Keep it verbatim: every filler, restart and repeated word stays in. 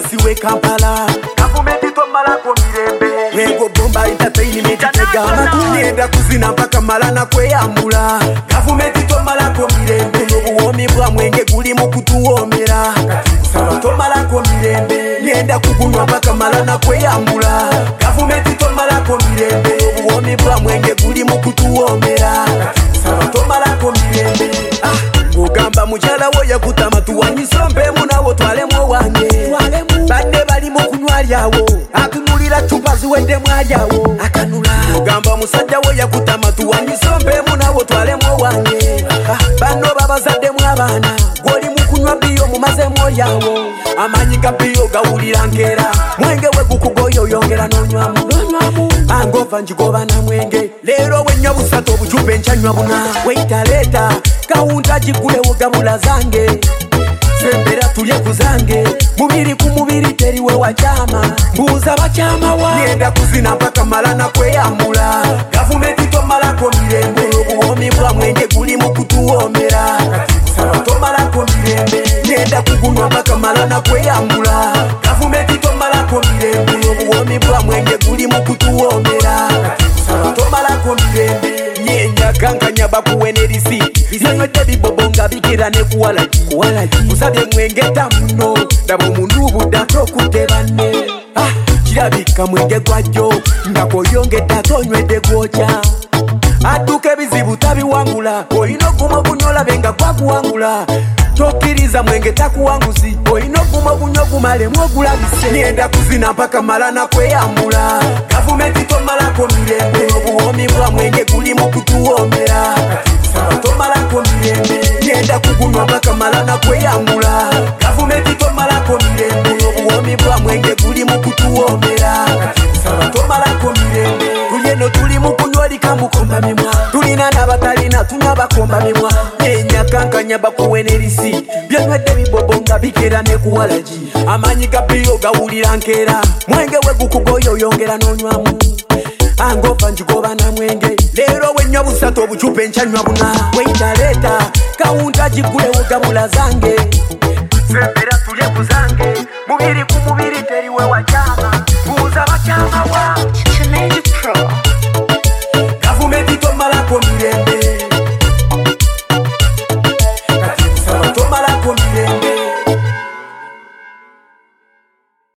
siwe Kampala Gavumenti tomalako mirembe Rego bomba entertainment tegama Nienda kuzina mpaka mala na kweyambula Gavumenti tomalako mirembe Obuwomi bwa mwenge guli mu kutuwomera Saba tomalako mirembe Nienda kugunwa mpaka mala na kweyambula Gavumenti tomalako mirembe Obuwomi bwa mwenge guli mu kutuwomera Saba tomalako mirembe Ngugamba mujala wo yakutama tuwanyisombe munawo twalemo wange Bande bali mu kunywa lyawo atunulira chupa ziwende mwalyawo akanula Ngugamba musajja wo yakutama tuwanyisombe munawo twalemo wange Bano babazadde mu abaana goli mu kunywa biyo mumaze moyawo Amanyi ga biyo gawulira ngera mwenge we gukugoyo yongera nonywamu Angova njigoba na mwenge lero wenyo busato buchupe nchanywa buna Waita leta kaunta jikulewo gabula zange Sembera tulye kuzange Mubiri kumubiri teriwe wachama Mbuza wachama wa Nienda kuzina mpaka mala na kweyambula Gavumenti tomalako mirembe Obuwomi bwa mwenge guli mu kutuwomera Saba tomalako mirembe Nienda kugunwa mpaka mala na kweyambula Gavumenti tomalako mirembe Obuwomi bwa mwenge guli mu kutuwomera Saba tomalako mirembe Nyenya kankanya bakuwene risi Bisanywedde bibobonga bikira ne kuwalaji Usabye mwengeta muno Dabo mundu budda tokutte banne Ah, kirabika mwenge gwajjo Ngakoyongedda tonywedde gwocha Atuke bizibu tabiwangula Oyina oguma ogunyola benga gwaguwangula Tokkiriza mwenge takuwanguzi Oyina oguma ogunyo gumalemu ogulabise Nienda kuzina mpaka mala na kweyambula Gavumenti tomalako mirembe Obuwomi bwa mwenge guli mu kutuwomera Saba tomalako mirembe Nienda kugunwa mpaka mala na kweyambula Gavumenti tomalako mirembe Obuwomi bwa mwenge guli mu kutuwomera Saba tomalako mirembe Tulyeno tuli mu kunywa likamukomba mimwa Tulina n'abatalina tunywa bakomba mimwa Nyenya kankanya bakuwene risi Byanywedde bibobonga bikera ne kuwalaji Amanyi ga biyo gawulira nkera Mwenge we gukugoyo yongera nonywamu Angova njigoba na mwenge lero wenyo busato buchupe nchanywa buna Waita leta kaunta jikulewo gabula zange Sembera tulye kuzange Mubiri kumubiri teriwe wachama Buza wachama wa